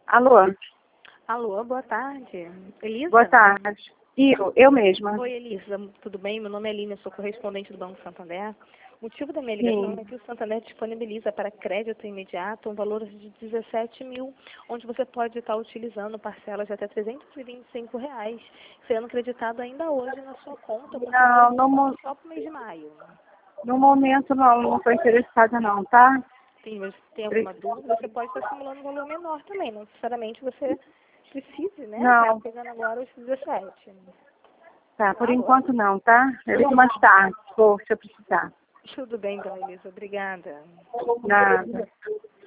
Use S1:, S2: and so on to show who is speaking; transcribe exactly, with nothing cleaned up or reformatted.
S1: Alô?
S2: Alô, boa tarde. Elisa?
S1: Boa tarde. Eu, eu mesma.
S2: Oi, Elisa. Tudo bem? Meu nome é Línia, sou correspondente do Banco Santander. O motivo da minha ligação
S1: Sim.
S2: é que o Santander disponibiliza para crédito imediato um valor de dezessete mil, onde você pode estar utilizando parcelas de até trezentos e vinte e cinco reais, sendo creditado ainda hoje na sua conta, com
S1: Não, no,
S2: valor
S1: mo-
S2: só para o mês de maio.
S1: no momento não, não estou interessada não, tá?
S2: Sim, mas se tem alguma dúvida, você pode estar simulando um valor menor também. Não necessariamente você precise, né? Estar
S1: Não,
S2: pegando agora os dezessete.
S1: tá, por
S2: Alô?
S1: enquanto não, tá? Eu ligo mais tarde, se for, se eu precisar.
S2: Tudo bem, então, Elisa. Obrigada.
S1: Nada.